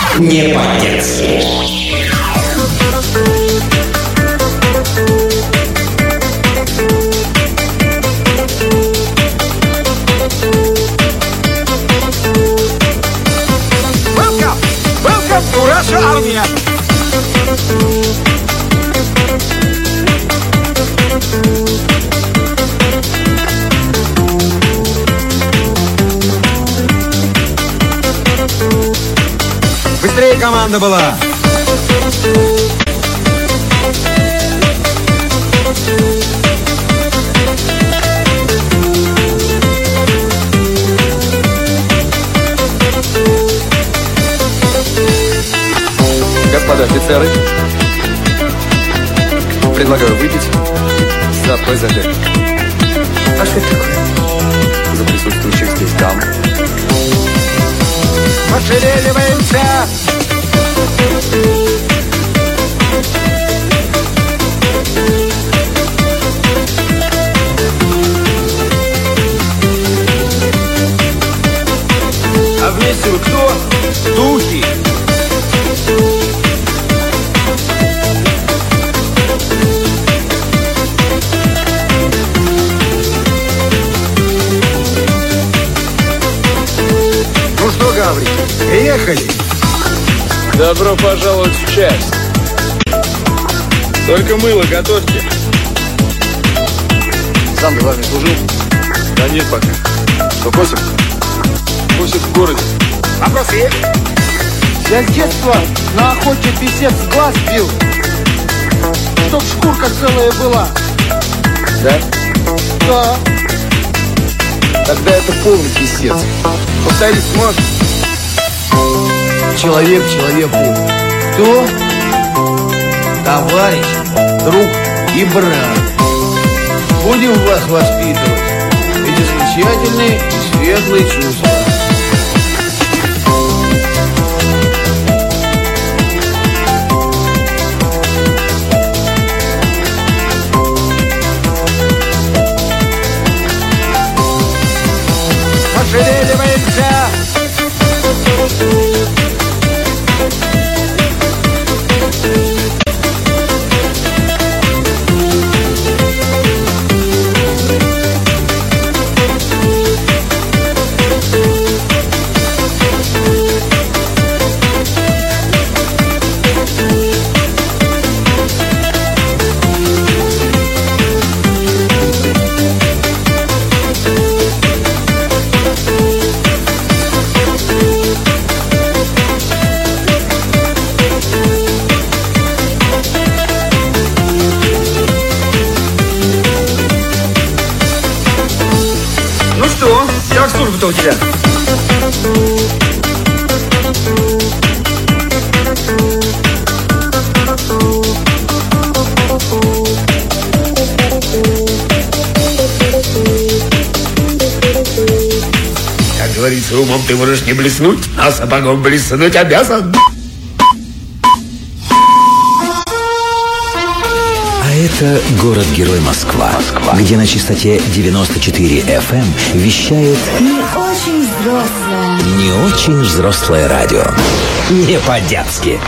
Не по-детски. Welcome to Russia, Armia! Быстрее команда была! Господа офицеры, предлагаю выпить за ПЗД. А что это такое? За присутствующих здесь дам. Пошевеливаемся! А вместе вы кто? Духи! Ну что, Гаврик, приехали? Добро пожаловать в часть. Только мыло готовьте. Сам главный служил? Да нет пока. Что, косим? Косит в городе. Вопрос есть? Я с детства на охоте писец в глаз бил, чтоб шкурка целая была. Да? Да. Тогда это полный писец. Повторить сможешь? Человек человеку кто? Товарищ, друг и брат. Будем вас воспитывать. Эти замечательные и светлые чувства. Пошевеливаемся! Ну что, как служба-то у тебя? Как говорится, умом ты можешь не блеснуть, а сапогом блеснуть обязан. А это город-герой Москва, где на частоте 94 FM вещает Не очень взрослая. не очень взрослое радио. Не по-детски.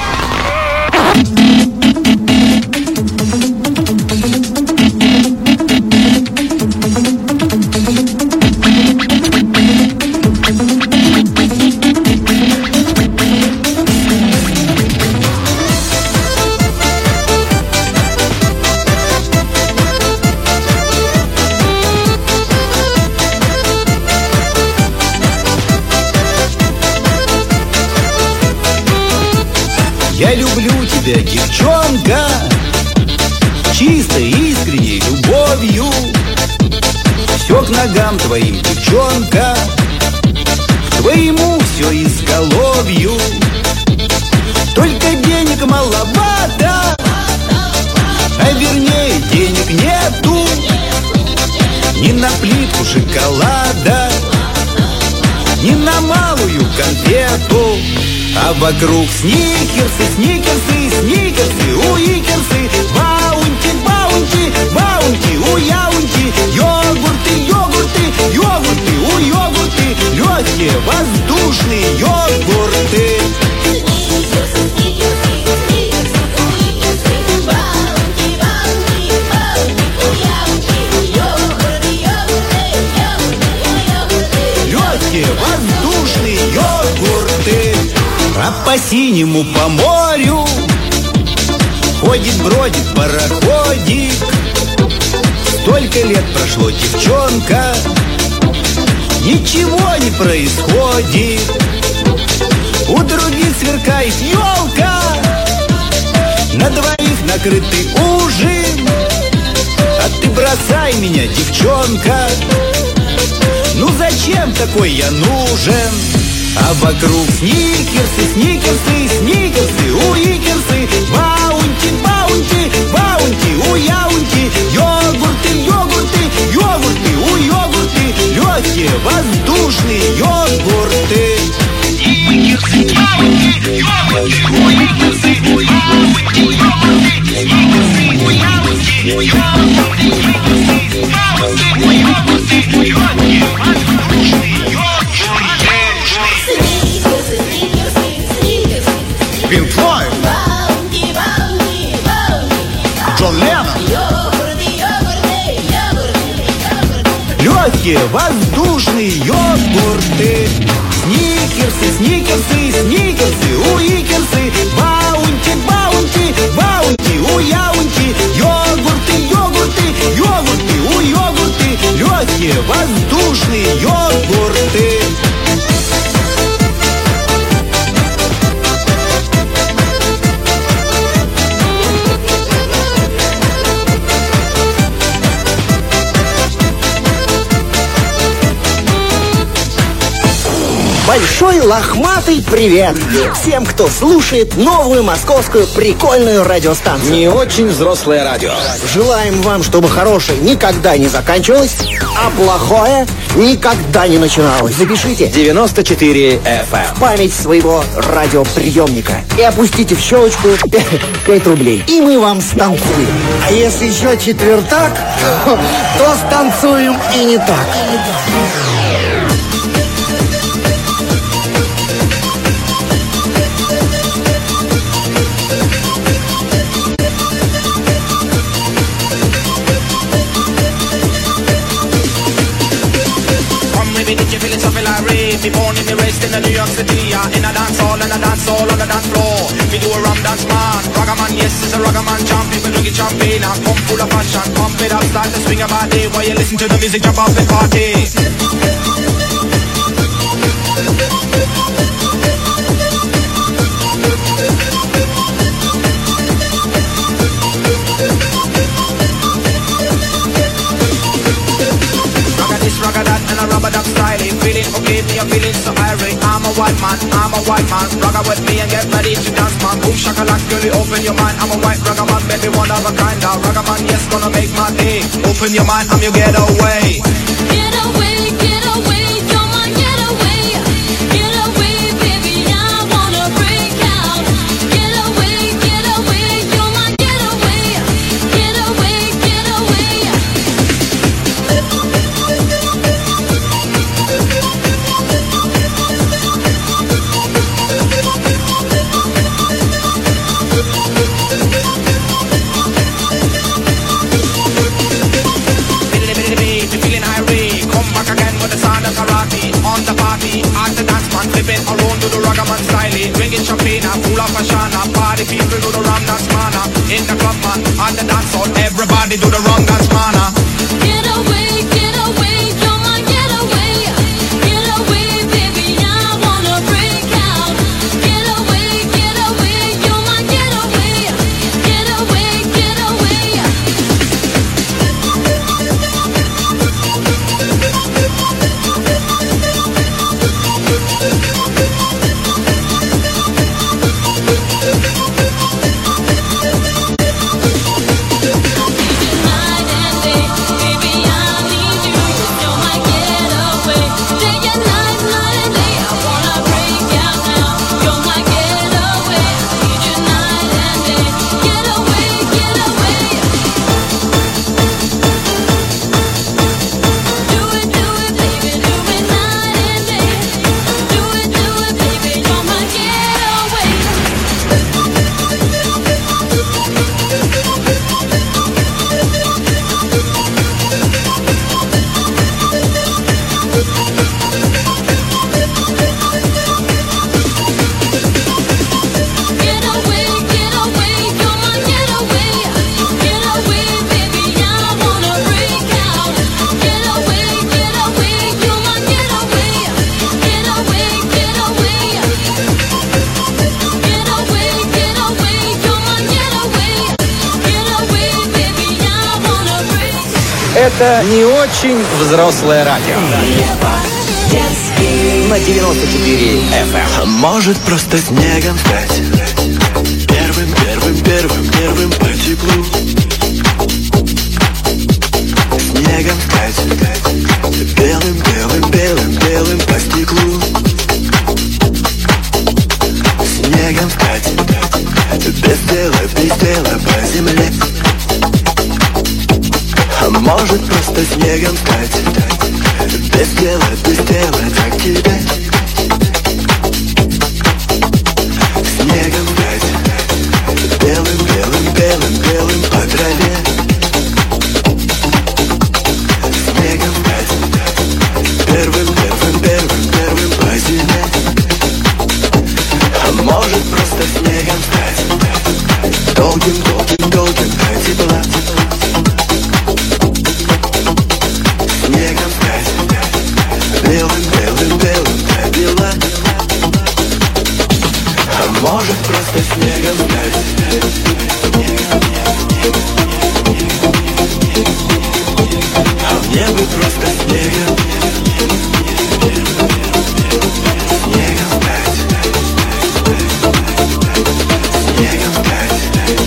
Я люблю тебя, девчонка, чистой, искренней любовью. Все к ногам твоим, девчонка, к твоему все изголовью. Только денег маловато, а вернее денег нету. Ни на плитку шоколада, ни на малую конфету. А вокруг сникерсы, сникерсы, сникерсы, уикерсы, баунти, баунти, баунти, уяунти, йогурты, йогурты, йогурты, уйогурты, легкие воздушные йогурты. по синему по морю ходит-бродит пароходик. Столько лет прошло, девчонка, ничего не происходит. У других сверкает елка, на двоих накрытый ужин. А ты бросай меня, девчонка, ну зачем такой я нужен? А вокруг сникерсы, сникерсы, сникерсы, уикерсы, баунти, баунти, баунти, уяунти, йогурты, йогурты, йогурты, уйогурты, легкие воздушные йогурты. Сникерсы, баунти, йогурты, уикерсы, баунти, йогурты, сникерсы, уяунти, йогурты, йогурты, баунти, уйогурты, легкие воздушные йогурты. Pink Floyd, Джон Леннон. Легкие воздушные йогурты. Сникерсы, сникерсы, сникерсы, уикерсы, баунти, баунти, баунти, уяунти, йогурты, йогурты, йогурты, уйогурты, легкие воздушные йогурты. Большой лохматый привет всем, кто слушает новую московскую прикольную радиостанцию. Не очень взрослое радио. Желаем вам, чтобы хорошее никогда не заканчивалось, а плохое никогда не начиналось. Запишите 94 FM. память своего радиоприемника и опустите в щелочку 5 рублей. И мы вам станцуем. А если еще четвертак, то станцуем и не так. Did you feel it something like rain? Be born in the raised in the New York City, in a dance hall and a dance hall on the dance floor. We do a rum dance man, ragaman, yes, it's a ragaman jump. People drink champagne and come full of passion. Pump it up, start to swing your body while you listen to the music, jump off the party. Ragga that and a rubber duck styling. Feeling okay, me I'm feeling so irate. I'm a white man, ragga with me and get ready to dance man. Boom shakalak, girlie, open your mind. I'm a white ragga man, baby, one of a kind. Now ragga man, yes, gonna make my day. Open your mind, I'm your getaway. Get away, you're my getaway. Get away, baby, I wanna break out. Get away, you're my getaway. Get away, get away. Feeling irate, come back again with the sound of karate. On the party, at the dance man, flipping around to the ragaman style. Drinking champagne, full of passion. Party people do the rum dance man. In the club man, on the dance hall, everybody do the rum dance man. Get away, you're my getaway. Get away, baby, I wanna break out. Get away, you're my getaway. Get away, get away. Hide Это не очень взрослое радио. На 94 FM. Может просто снегом стать первым по теплу. Снегом стать белым по стеклу. Снегом стать без дела по земле. А может просто снегом стать без дела так тебе. Снегом стать белым по траве. Снегом стать первым по зиме. А может просто снегом стать долгим до тепла. Снегом стать белым до бела. А может просто снегом стать. А мне бы просто снегом. Снегом стать. Снегом стать.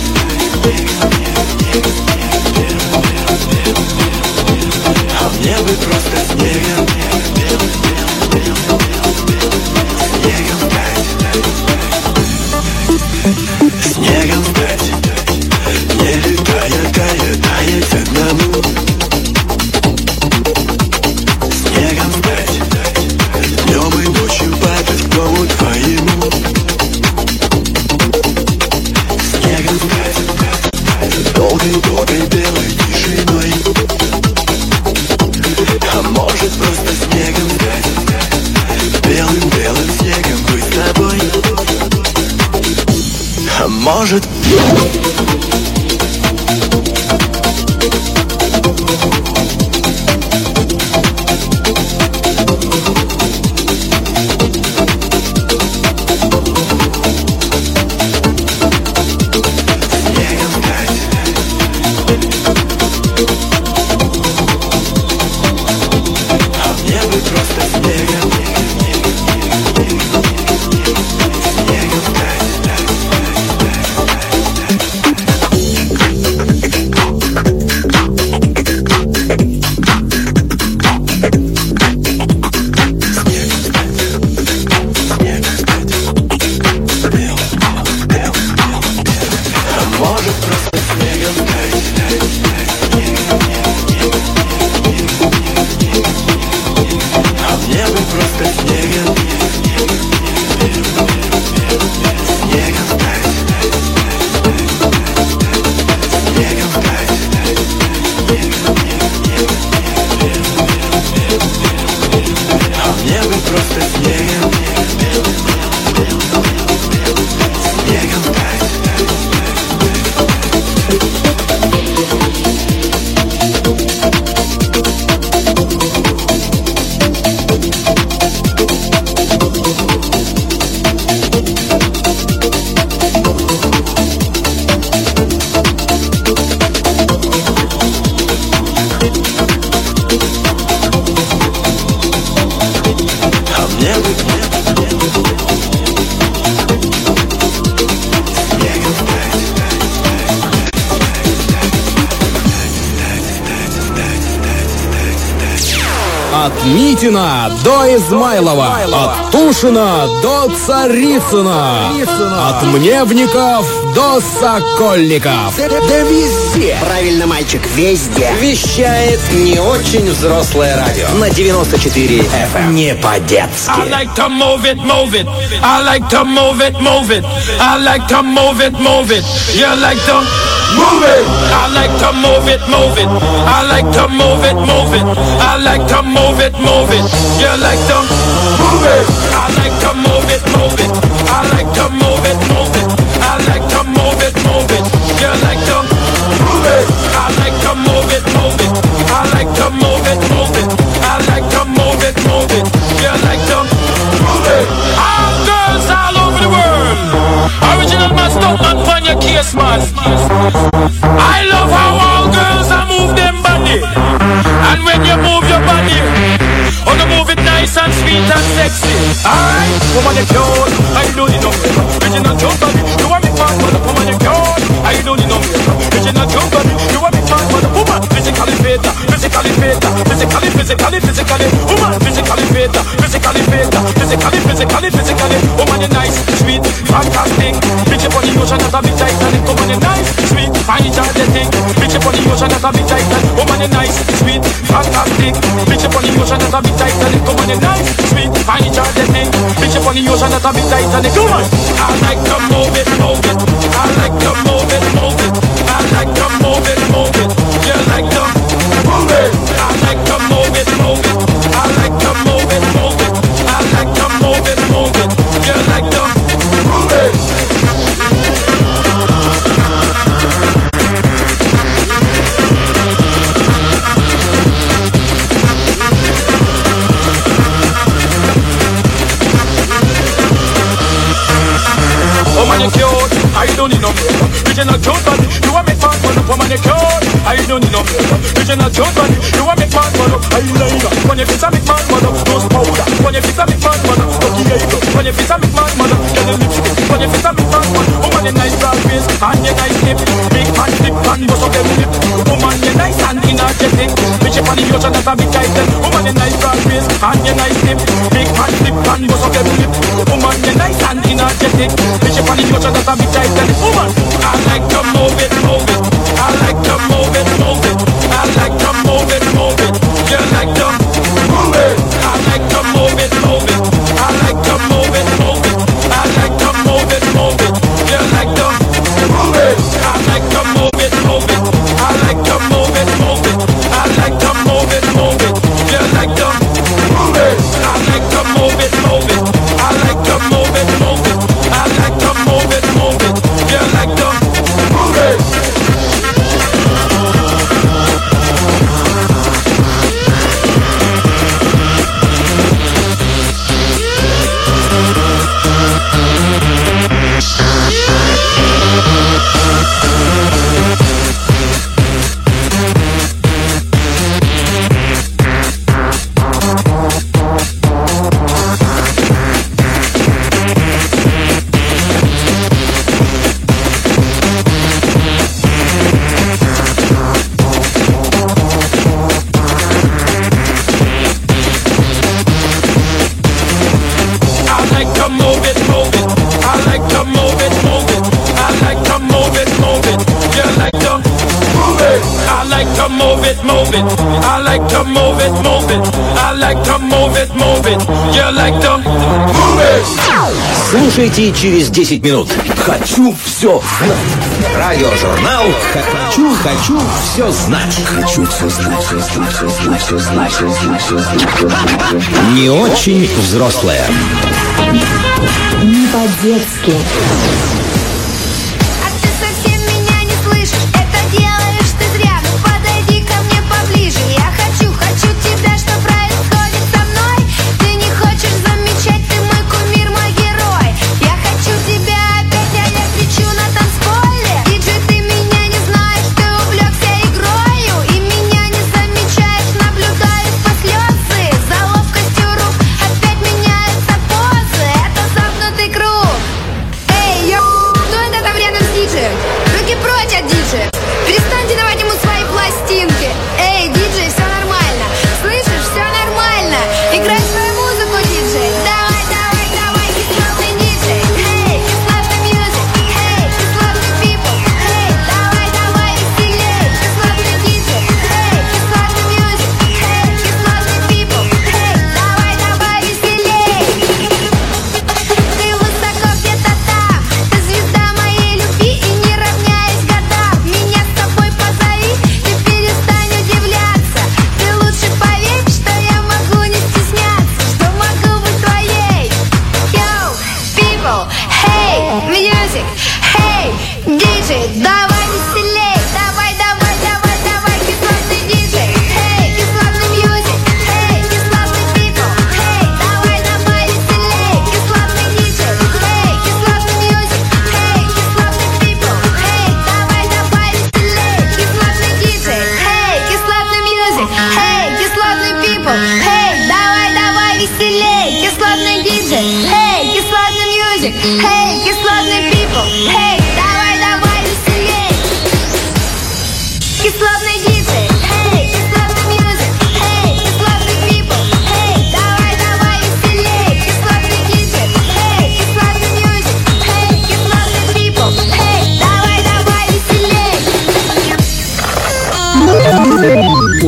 А мне бы просто снегом. Снегом стать. Снегом стать. Не летая, таять одному. Снегом стать. Днем и ночью падать к дому твоему. Снегом стать. Долгой белой тишиной. А может просто снегом стать. Белым снегом быть с тобой. А может... От Митина до Измайлова, от Тушина до Царицына, от Мневников до Сокольников. Да везде. Правильно, мальчик, везде. Вещает не очень взрослое радио. На 94 FM. Не по-детски. I like to move it, move it. I like to move it, move it. I like to move it, move it. You like to move it. I like to move it, move it. I like to move it, move it. I like to move it, move it. You like to move it. I like to move it, move it. I like to move it, move it. I like to move it, move it. You like to move it. I like to move it, move it. I like to move it, move it. I like to move it, move it. You like to move it. All girls all over the world. Original man, stop man, find your case, man. I love how all girls are move them body. And when you move your body, oh, you move it nice and sweet and sexy. Alright, woman, you're cute. I don't need no makeup. Original joke body. You want me fast, but woman, you're cute. I don't need no makeup. Original joke body. You want me fast, but woman, physically fit, physically fit, physically. Woman, physically fit, physically. Woman, you're nice, sweet, fantastic. Bitch up on the ocean, that's a bit Titanic. Woman, you're nice, sweet, fine, energetic. Bitch up on the ocean, that's a bit Titanic. Woman, you're nice, sweet, fantastic. Bitch up on the ocean, that's a bit Titanic. Woman, you're nice, sweet, fine, energetic. Bitch up on the ocean, that's a bit Titanic. Woman, I like to move it, move it. I like to move it, move it. I like to move it, move it. You like to move it. I like to move it, move it. I like to move it, move it. I like to move it, move it. You like to move it. Oh man, you're cute. I don't need no makeup. Original cute body. You want me fast, but woman, you're cute. I don't need no makeup. Original cute body. You want me fast, but eyeliner. When you fit a big man, mother, nose powder. When you fit a big man, mother, lucky eyebrow. When you fit a big man, mother, yellow lipstick. When you fit a big man, mother, woman, you're nice broad face and you're nice lip. Big fan flip and bust up them lip. Woman, you're nice and energetic. Bitch up on the ocean, that's a big title. Woman, you're nice broad face and you're nice lip. Big fan flip and bust up them lip. Woman, you're nice and energetic. Bitch up on the ocean, that's a big title. Woman, I like to move it, move it. I like to move it, move it. I like to move it, move it. You like to move it. I like to move it, move it. I like to move it, move it. I like to move it, move it. You like to move it. I like to move it, move it. I like to move it, move it. I like to move it, move it. You like to move it. I like to move it, move it. I like to move it, move it. I like to move it, move it. You like to move it. Move it. I like to move it, move it. I like to move it, move it. You like to move it. Слушайте через 10 минут. Хочу все знать. Радиожурнал Хочу все знать. Хочу все знать, все знать, все знать, все знать, все знать, все знать. Не очень взрослая. Не по-детски. Эй, йо!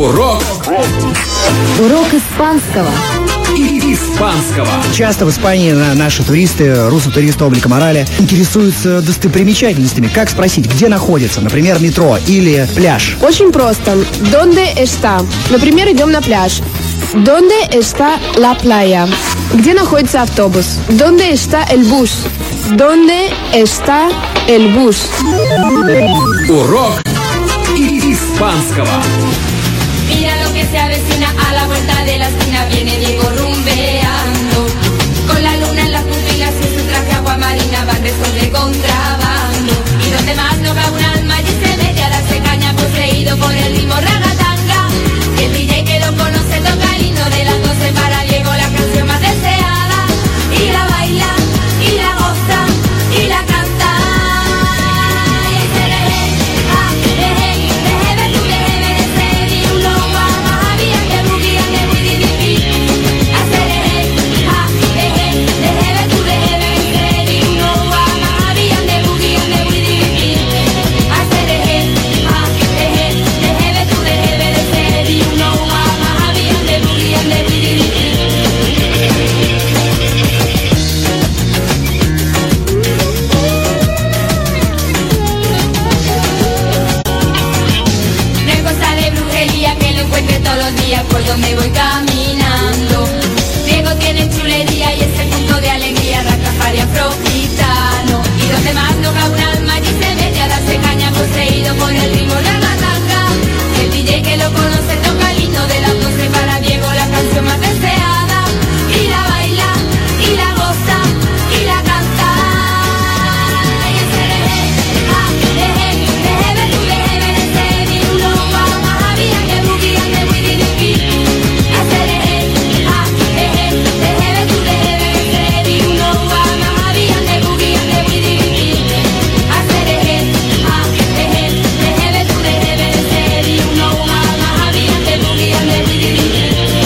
Урок Урок испанского. испанского. Часто в Испании наши туристы, руссо-туристы облика морали, интересуются достопримечательностями. Как спросить, где находится, например, метро или пляж? Очень просто. ¿Dónde está? Например, идем на пляж. ¿Dónde está la playa? Где находится автобус? ¿Dónde está el bus? ¿Dónde está el bus? Урок испанского. Mira lo que se avecina a la vuelta de la esquina. Viene Diego rumbeando, con la luna en las pupilas y su traje agua marina. Van restos de contrabando, y donde más no cabe un alma y se mete a darse caña, poseído por el ritmo ragatanga. Y el DJ que lo conoce toca el himno de las 12 para Diego, la canción más deseada. Y la baila, y la goza, y la canta. Y el seré, ah, déjeme tú, déjeme de ser y un lobo amabi, ande boogie, ande widi dipi. A seré, ah, déjeme tú, déjeme de ser y un lobo amabi, ande boogie, ande widi dipi. A seré, ah, déjeme tú, déjeme de ser y un lobo amabi, ande boogie, ande widi dipi. No es cosa de brujería que lo encuentre todos los días por donde voy caminando. Diego tiene chulería y ese punto de alegría, Rastafari afro-gitano. Y donde más no cabe un alma y se mete a darse caña, poseído por el ritmo ragatanga. El DJ que lo conoce toca el himno de las 12 para Diego, la canción más deseada. Y la baila, y la goza, y la canta. Y el seré, ah, déjeme tú, déjeme de ser y un lobo amabi, ande boogie, ande widi dipi. A seré, ah, déjeme tú, déjeme de ser y un lobo amabi, ande boogie, ande widi dipi. A seré, ah, déjeme tú, déjeme de ser y un lobo amabi, ande boogie, ande widi dipi.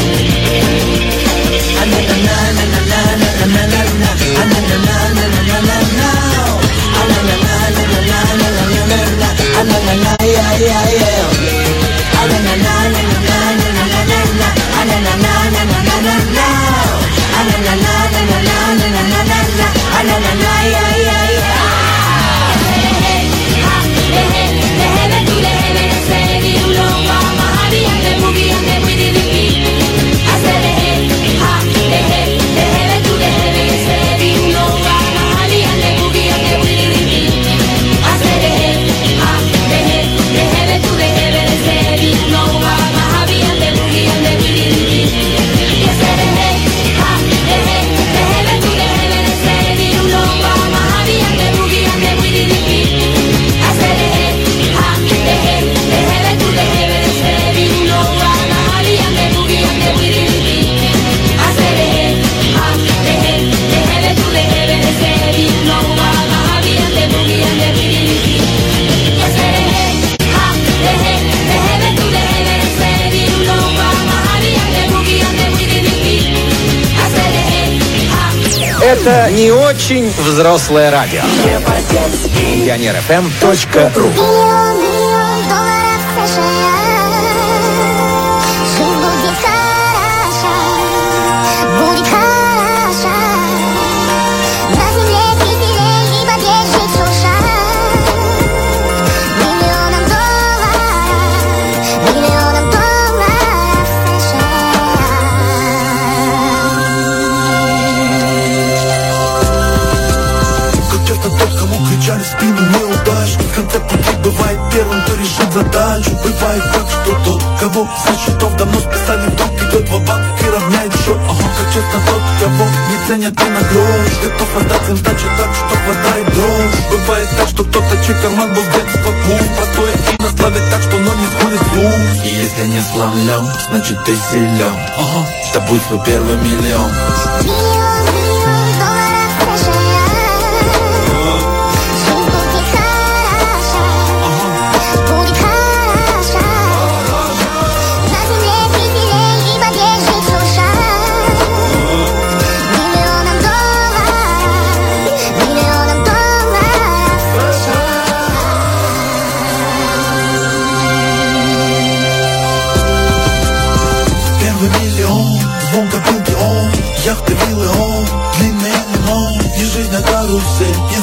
Déjeme tú, déjeme de ser y un lobo amabi, ande boogie, ande widi dipi. A seré, ah, déjeme tú, déjeme de ser y un lobo amabi, ande boogie, ande widi dipi. A seré, ah, déjeme tú, déjeme de ser y un lobo amabi, ande boogie, ande widi dipi. Y a seré, ah, déjeme tú, déjeme de ser y un lobo amabi, ande boogie, ande widi dipi. A seré, ah, déjeme tú, déjeme de ser y un lobo amabi, ande boogie, ande widi dipi. A seré, ah, déjeme tú, déjeme de ser y un lobo amabi, ande boogie, ande widi dipi. A seré, ah, déjeme tú, déjeme de ser y un lobo amabi, ande boogie, ande widi dipi. A seré, ah. Это не очень взрослое радио. Пионер-ФМ.ру. Как часто тот, кому кричали в спину неудачник, в конце пути бывает первым, кто решит задачу. Бывает так, что тот, кого со счетов давно списали, вдруг идет ва-банк и равняет счет. Ага, как честно тот, кого не ценят ни на грош, готов отдать им сдачу так, что хватает дрожь. Бывает так, что кто-то, чей карман был с детства пуст, простое имя славит так, что но не сходит звук. И если не славлен, значит ты силен. Ага, тобой свой первый миллион.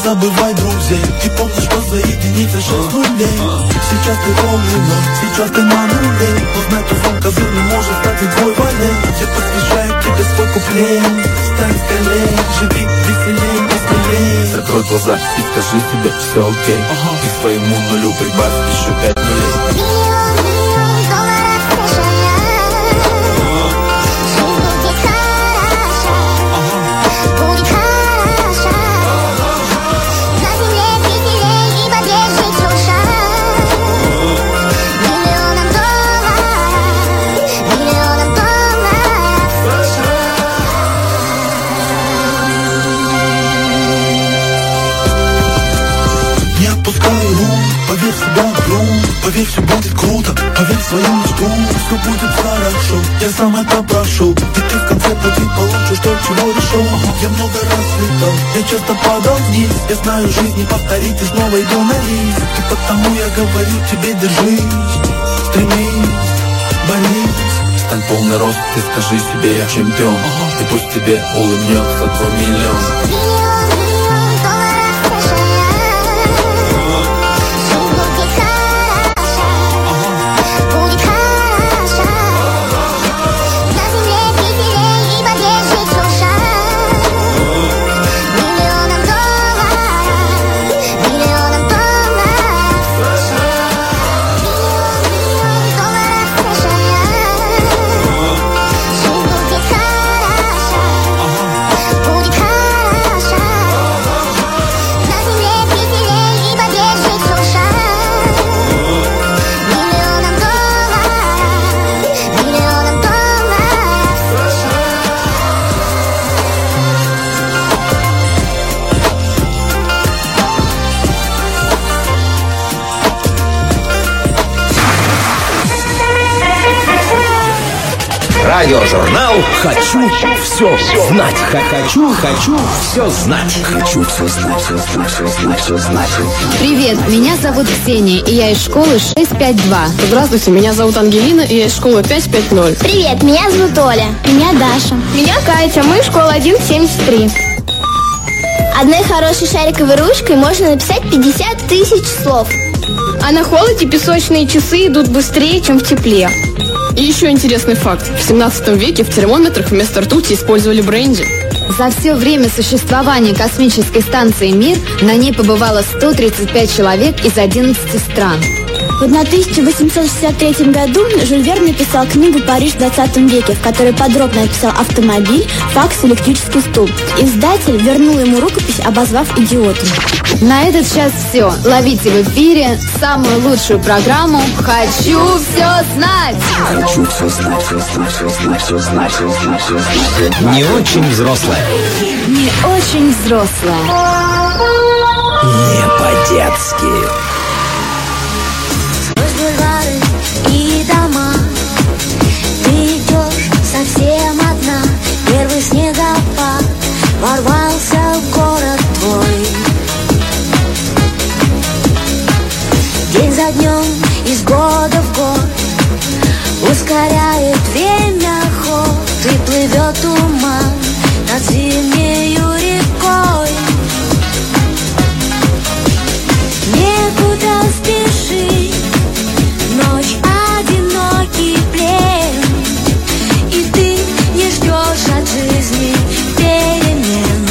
забывай друзей. Ты помнишь, что соединиться 6 нулей. Сейчас ты полный ноль, сейчас ты на нуле. Но знай, то сон козырный может стать и твой валей. Я посвящаю тебе свой куплет. Стань скалей, живи веселей, веселей. Закрой глаза и скажи себе, все окей. И своему нулю прибавь еще 5 нулей. Поверь в себя, поверь, все будет круто. Поверь в свою мечту, все будет хорошо. Я сам это прошел, и ты в конце пути получишь то, чего решил. Я много раз летал, я часто падал вниз. Я знаю, жизнь не повторить, и снова иду на риск. И потому я говорю тебе, держись, стремись, борись. Стань полный рост, ты скажи себе, я чемпион. И пусть тебе улыбнется твой миллион. Радиожурнал «Хочу все знать». Хочу все знать. Хочу все знать, все знать. Привет, меня зовут Ксения, и я из школы 652. Здравствуйте, меня зовут Ангелина, и я из школы 550. Привет, меня зовут Оля. Меня Даша. Меня Катя, мы школа 173. Одной хорошей шариковой ручкой можно написать 50 тысяч слов. А на холоде песочные часы идут быстрее, чем в тепле. И еще интересный факт. В 17 веке в термометрах вместо ртути использовали бренди. За все время существования космической станции «Мир» на ней побывало 135 человек из 11 стран. В 1863 году Жюль Верн написал книгу «Париж в 20 веке», в которой подробно описал автомобиль, факс, электрический стул. Издатель вернул ему рукопись, обозвав идиотом. На этот час все. Ловите в эфире самую лучшую программу «Хочу все знать». Хочу все знать, все знать. Не очень взрослая. Не очень взрослая. Не по-детски. Бульвары и дома, ты идешь совсем одна. Первый снегопад ворвался в город твой. День за днем, из года в год ускоряет время ход, и плывет туман над зимнею рекой. Некуда спешить, ночь одинокий плен, и ты не ждешь от жизни перемен.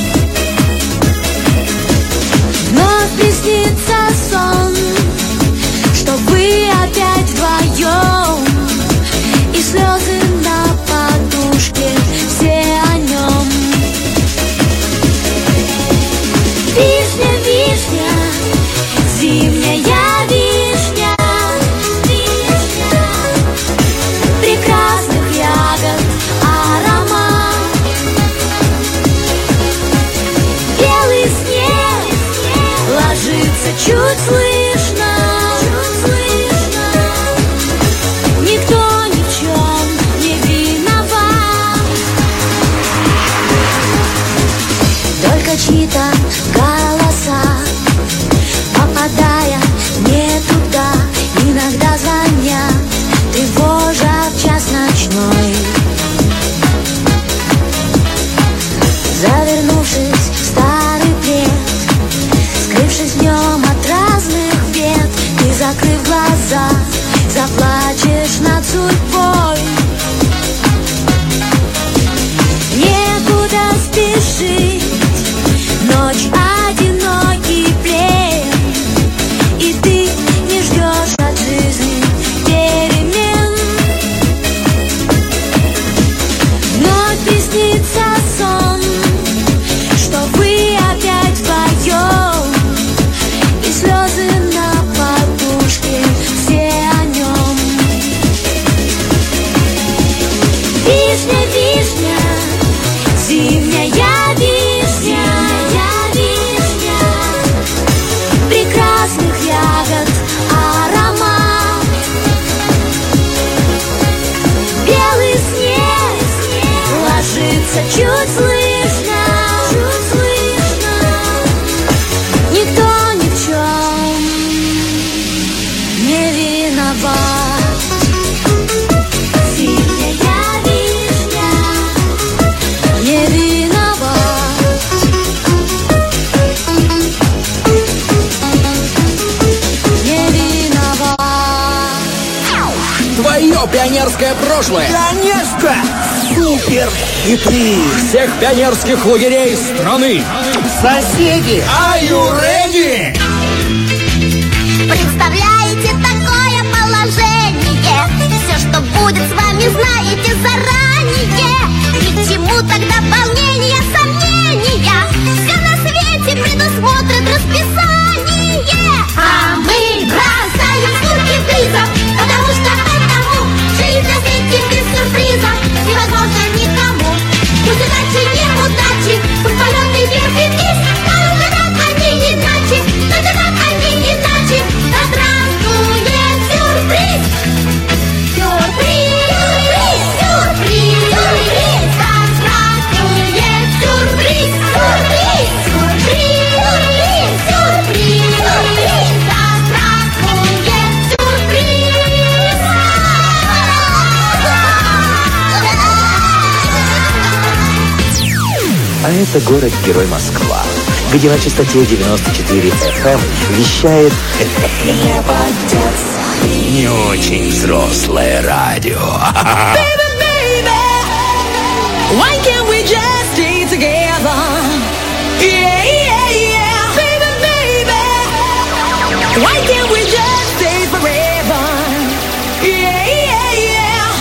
Вновь приснится сон, что вы опять вдвоем, и слезы на подушке все о нем. слезы в глаза, заплачешь над судьбой. Некуда спешить, ночь одинокий плен, и ты не ждешь от жизни перемен. Вновь приснится сон, что вы опять вдвоем, и слезы на подушке, все о нем. Вишня, вишня, зимняя вишня, вишня, прекрасных ягод аромат. Белый снег ложится чуть слышно, никто ни в чем не виноват. Зимняя вишня не виноват. Не виноват. Твое пионерское прошлое. Конечно! Супер хитры! Всех пионерских лагерей страны. Соседи! Are you ready? Представляете такое положение? Все, что будет с вами, знаете заранее. Ни к чему тогда волнения, сомнения. Все на свете предусмотрит расписание. А мы бросаем штуки вызов, потому что этому жизнь на свете без сюрпризов невозможно никому. Пусть удачи, неудачи, пусть полеты вверх и вниз, но так они иначе, но так они иначе. Да здравствует сюрприз! Сюрприз! Сюрприз! Сюрприз! Да здравствует сюрприз! Сюрприз! Сюрприз! Сюрприз! Сюрприз! Да здравствует сюрприз! А это город-герой Москва, где на частоте 94 FM вещает не очень взрослое радио. Why can't we just stay together? Yeah, yeah, yeah. Baby, baby. Why can't we just stay forever? Yeah, yeah, yeah.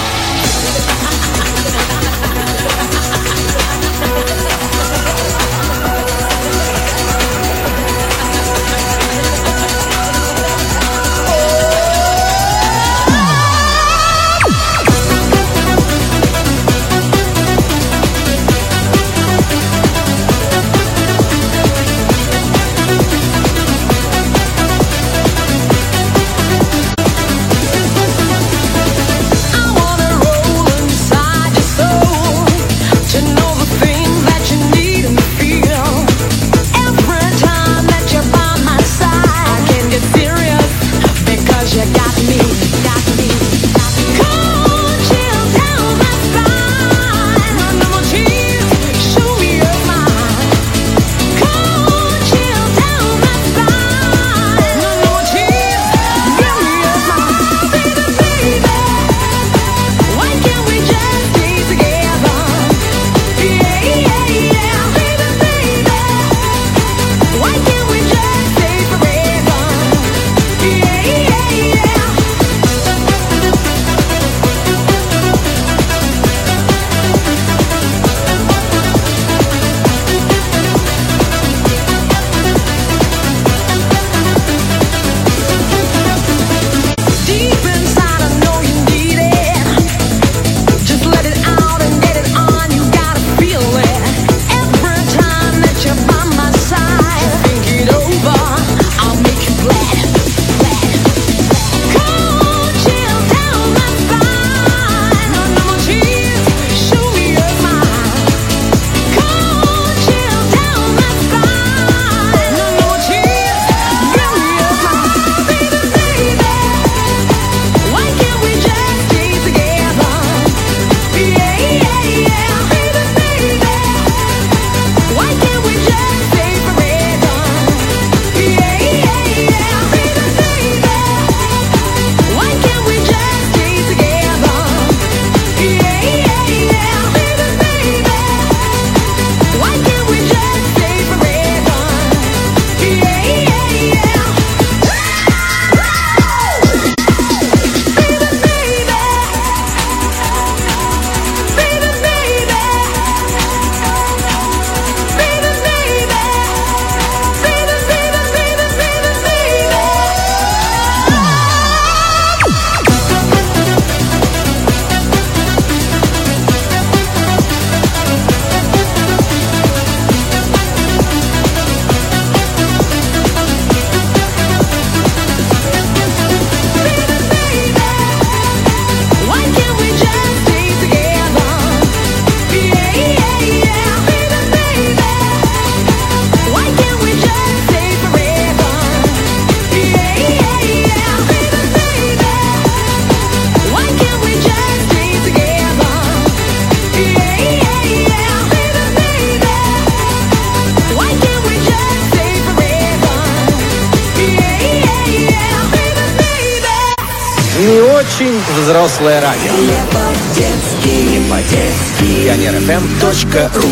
Не очень взрослое радио. Не по-детски. Pioneer-FM.ru.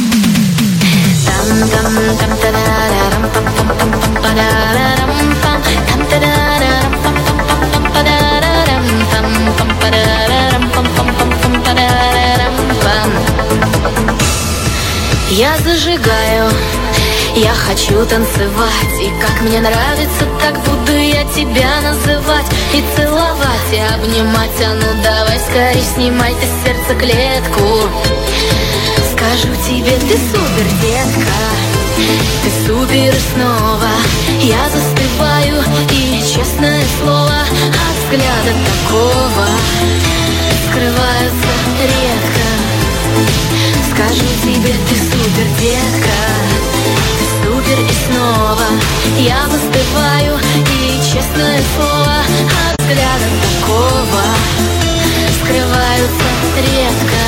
Я зажигаю, я хочу танцевать. И как мне нравится, так буду я тебя называть. И целовать, и обнимать. А ну давай скорей снимай ты с сердца клетку. Скажу тебе, ты супер, детка. Ты супер и снова. Я застываю, и честное слово, от взгляда такого скрываются редко. Скажу тебе, ты супер, детка. Ты супер и снова. Я застываю, и честное слово, от взгляда такого скрываются редко.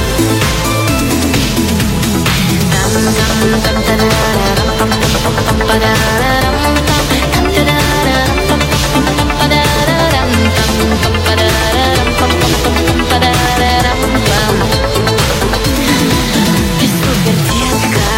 Ты супер, детка.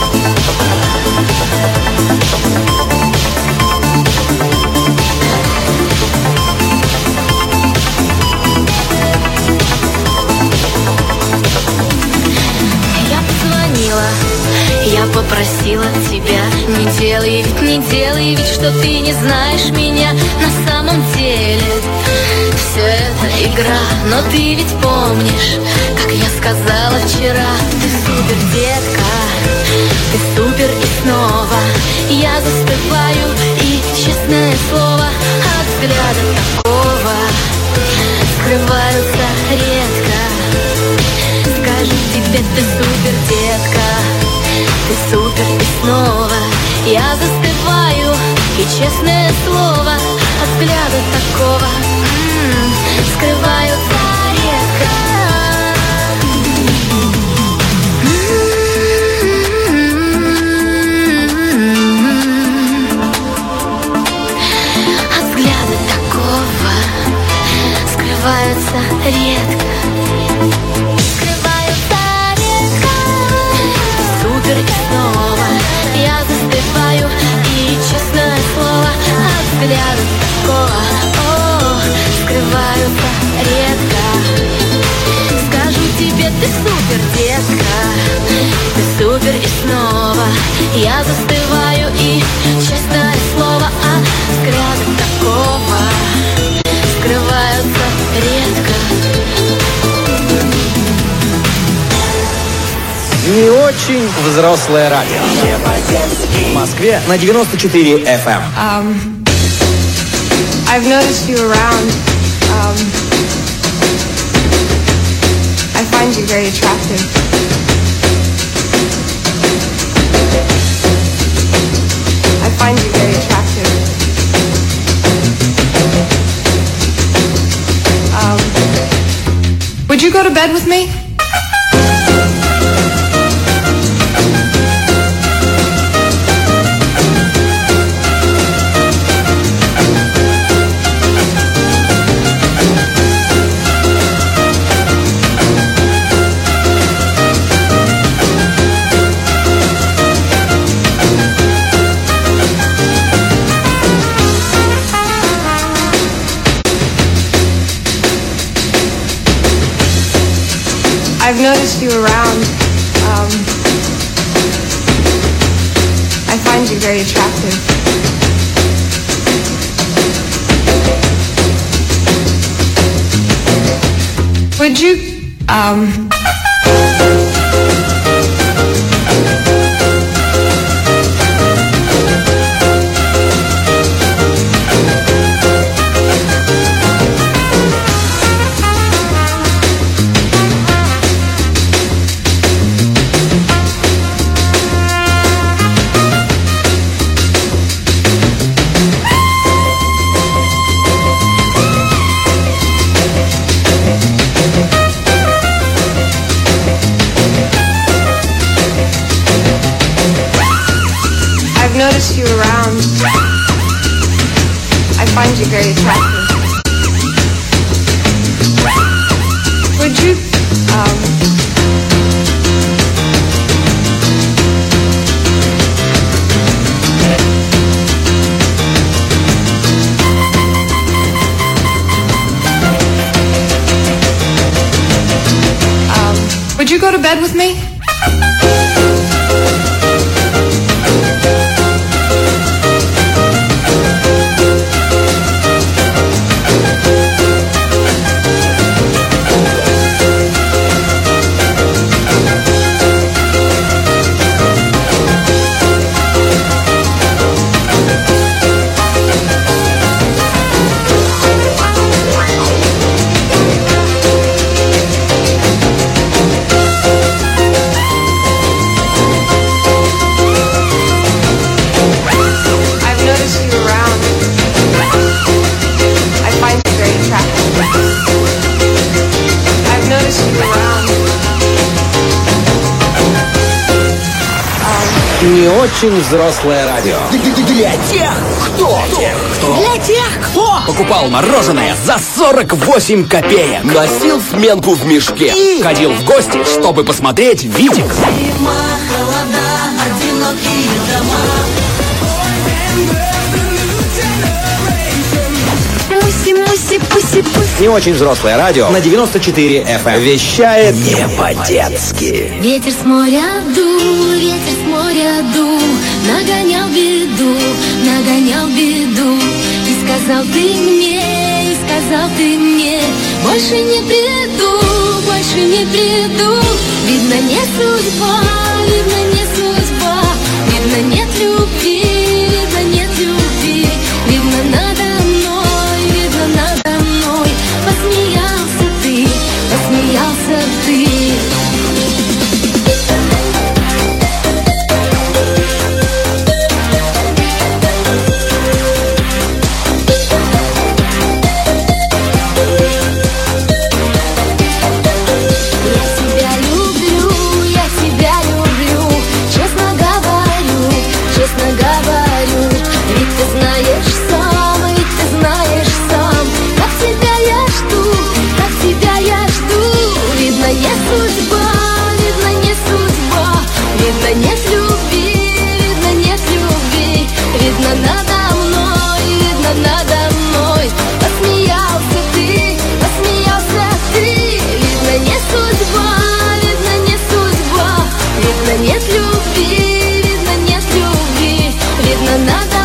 Я позвонила, я попросила тебя, не делай вид, что ты не знаешь меня. На самом деле все это игра, но ты ведь помнишь, как я сказала вчера. Ты супер, детка, ты супер и снова. Я застываю, и честное слово, от взгляда такого скрываются редко. Скажу тебе, ты супер, детка. Ты супер и снова. Я застываю, и честное слово, от взгляда такого скрываются редко. От взгляда такого скрываются редко. Супер и снова. Я застываю, и честное слово, от взгляда такого скрываются редко. Скажу тебе, ты супер, детка. Ты супер и снова. Я застываю, и честное слово, от взгляда такого скрываются редко. Не очень взрослое радио. В Москве на 94 FM. I've noticed you around. I find you very attractive. I find you very attractive. Would you go to bed with me? I've noticed you around. I find you very attractive. Would you, noticed you around. I find you very attractive. Would you go to bed with me? Не очень взрослое радио. Для тех, кто? Для тех, кто покупал мороженое за 48 копеек, носил сменку в мешке и ходил в гости, чтобы посмотреть видик. Не очень взрослое радио на 94 FM вещает не по-детски. Ветер с моря дул, нагонял беду. И сказал ты мне, больше не приду. Видно, не судьба, видно, нет любви. Видно, надо мной посмеялся ты. Я тебя люблю, честно говорю, ведь ты знаешь сам, как тебя я жду. Видно, не судьба, видно, нет любви. Видно, надо мной посмеялся ты. Видно, не судьба, видно, нет любви. Видно, надо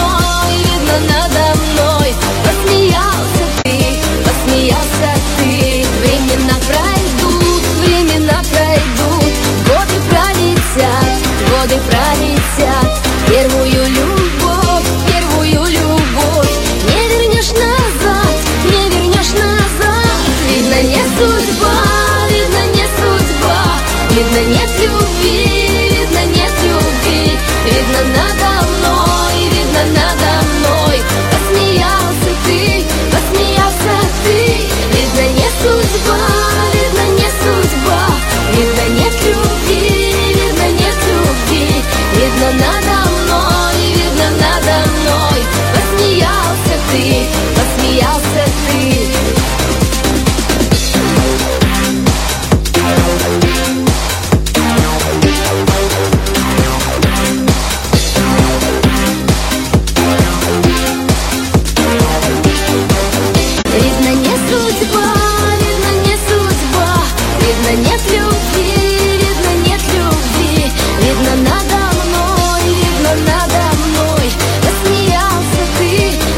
мной посмеялся ты. Времена пройдут, годы пролетят. Первую любовь не вернешь назад. Видно, не судьба, видно, нет любви. Видно, надо мной посмеялся ты. Видно, не судьба, видно, нет любви. Видно, надо мной посмеялся ты. Видно, не судьба, видно, нет любви. Видно, надо мной посмеялся ты.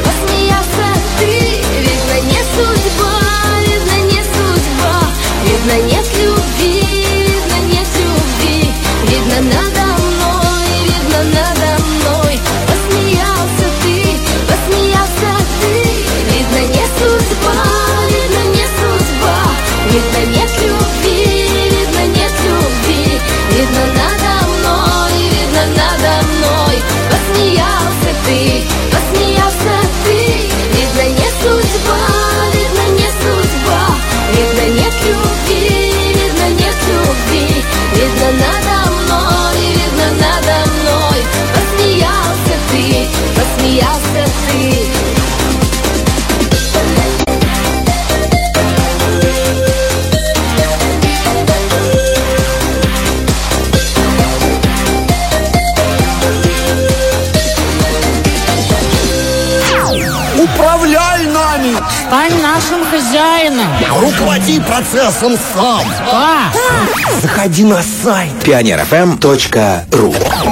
Видно, не судьба, видно, нет любви. Видно, надо мной посмеялся ты. Видно, не судьба, нами. Стань нашим хозяином. Руководи процессом сам. Да. Заходи на сайт pionerfm.ru.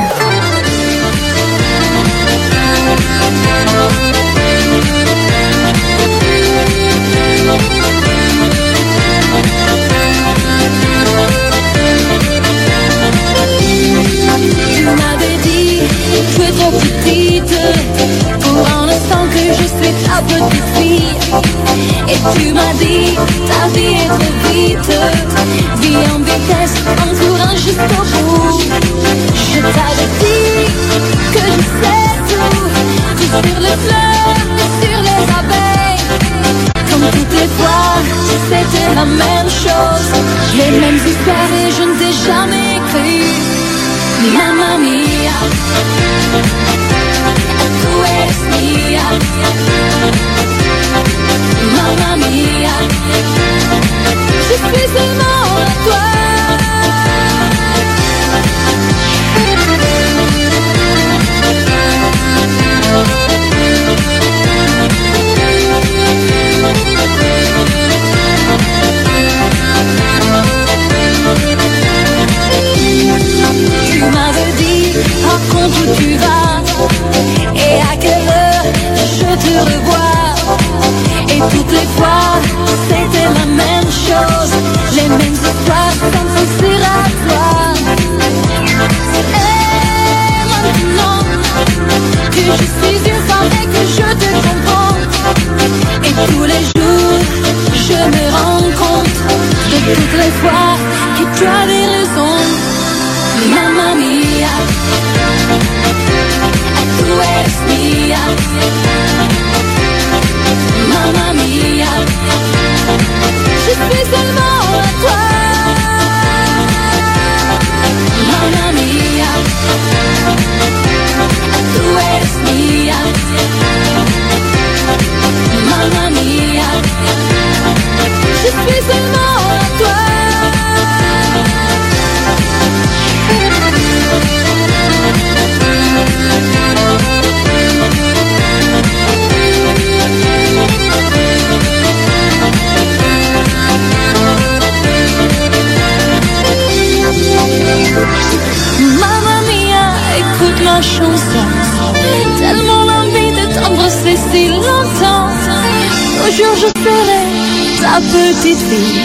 Tu m'avais dit, tu es trop petite pour un instant que je suis ta petite fille. Et tu m'as dit, ta vie est trop vite. Vis en vitesse, en courant jusqu'au bout. Je t'avais dit que je sais tout. Tout sur les fleurs, sur les abeilles. Comme toutes les fois, c'était la même chose. Les mêmes histoires et je ne t'ai jamais cru. Mamma mia, tu eres mia. Mamma mia, je suis seulement à toi. Tu m'avais dit, raconte où tu vas et à quelle heure je te revois. Et toutes les fois, c'était la même chose. Les mêmes histoires sans penser à toi. Et maintenant que je suis une femme et que je te comprends, et tous les jours, je me rends compte de toutes les fois que tu avais raison. Mamma mia, tu eres mia. Mamma mia, je suis seulement à toi. Mamma mia, tu eres mia. Mamma mia, je suis seulement à toi. Mamma mia, écoute ma chanson. Tellement envie de t'embrasser si longtemps. Toujours je serai ta petite fille.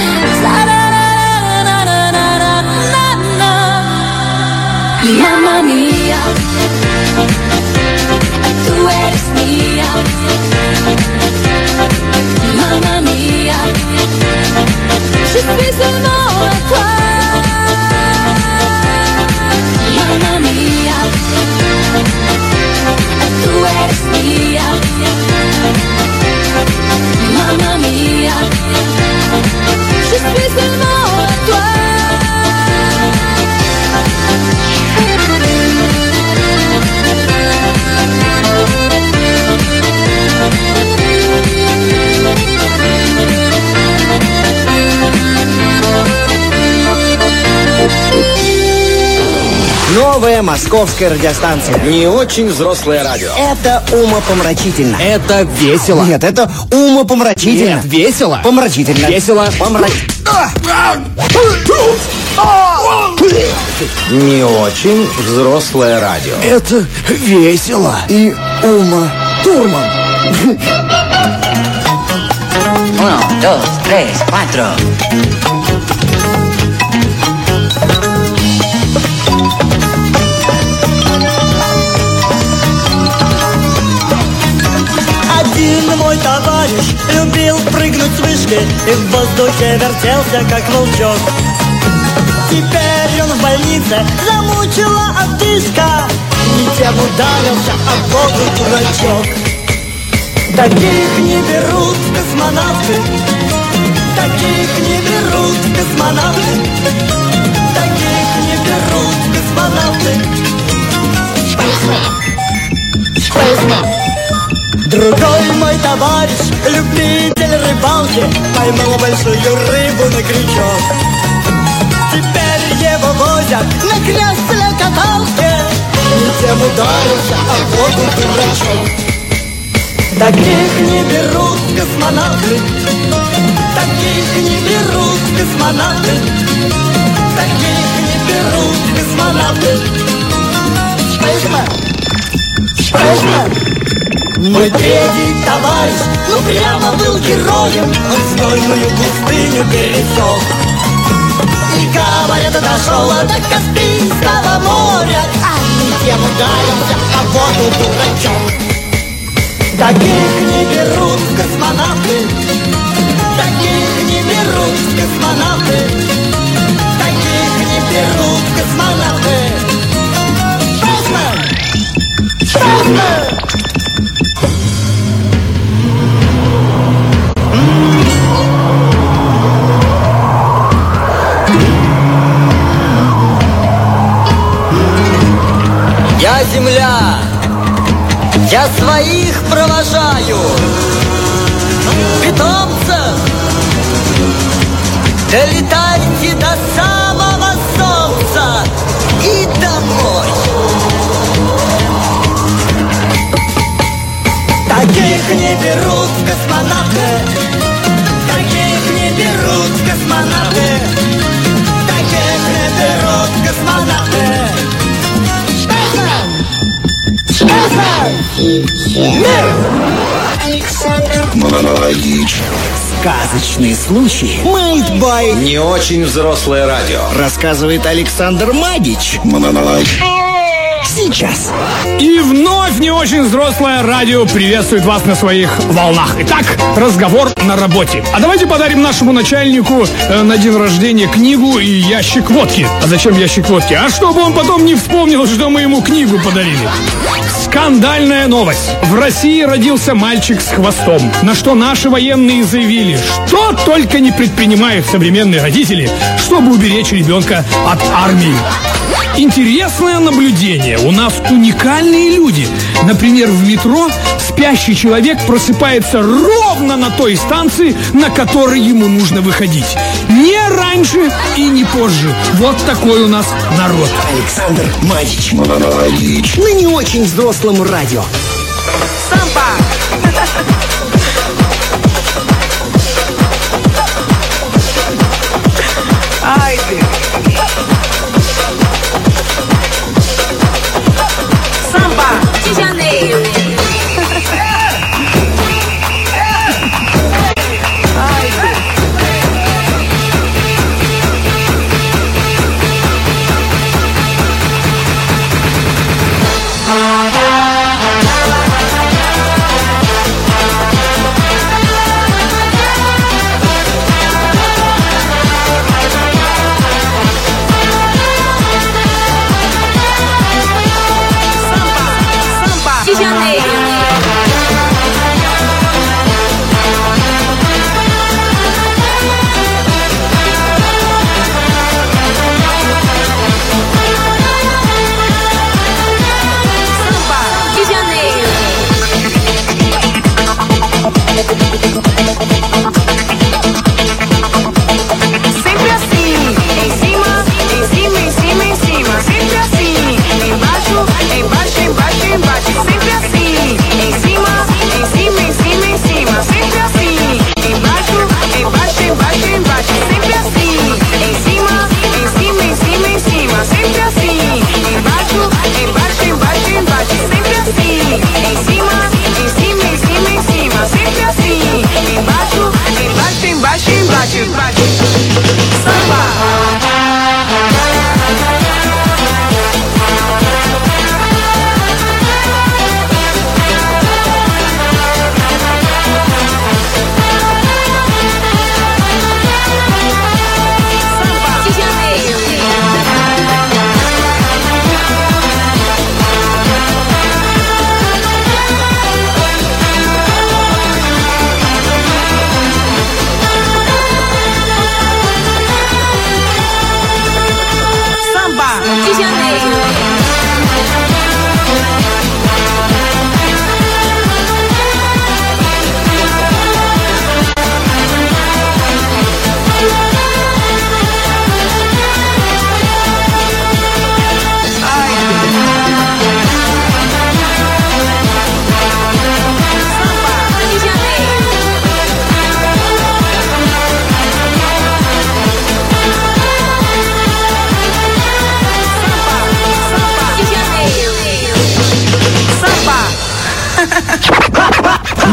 Mamma mia, tu eres mia. Mamma mia, je suis seulement à toi. Mamma mia, tu eres mia. Mamma mia, je suis seulement à toi. Новая московская радиостанция. Не очень взрослое радио. Это умопомрачительно. Это весело. Нет, это умопомрачительно. Нет, весело. Помрачительно. Весело. Не очень взрослое радио. Это весело. И Турман. 1, 2, 3, 4. Один мой товарищ любил прыгнуть с вышки и в воздухе вертелся, как волчок. Теперь он в больнице, замучила одышка, не тем ударился, а Богу дурачок. Таких не берут в космонавты, таких не берут в космонавты, таких не берут в космонавты. Другой мой товарищ, любитель рыбалки, поймал большую рыбу на крючок. Теперь его возят на кресле-каталке, не тем ударился, а Богу дурачок. Таких не берут Мой третий товарищ, ну прямо был героем. Он знойную пустыню пересек. И, говорят, дошел до Каспийского моря. Тем ударился о воду дурачок. Таких не берут космонавты, таких не берут космонавты, таких не берут космонавты. Я земля, я своих провожаю, питомцев, долетайте до самого солнца и домой. Таких не берут космонавты, таких не берут космонавты, таких не берут космонавты. Александр Магич. Сказочный случай. Made by... Не очень взрослое радио. Рассказывает Александр Магич. Сейчас. И вновь не очень взрослое радио приветствует вас на своих волнах. Итак, разговор на работе. А давайте подарим нашему начальнику на день рождения книгу и ящик водки. А зачем ящик водки? А чтобы он потом не вспомнил, что мы ему книгу подарили. Скандальная новость. В России родился мальчик с хвостом. На что наши военные заявили, что только не предпринимают современные родители, чтобы уберечь ребенка от армии. Интересное наблюдение. У нас уникальные люди. Например, в метро спящий человек просыпается ровно на той станции, на которой ему нужно выходить. Не раньше и не позже. Вот такой у нас народ. Александр Магич. На не очень взрослом радио. Самба! Ай ты! De Janeiro.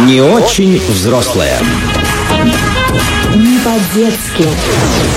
Не очень взрослая. Не по-детски.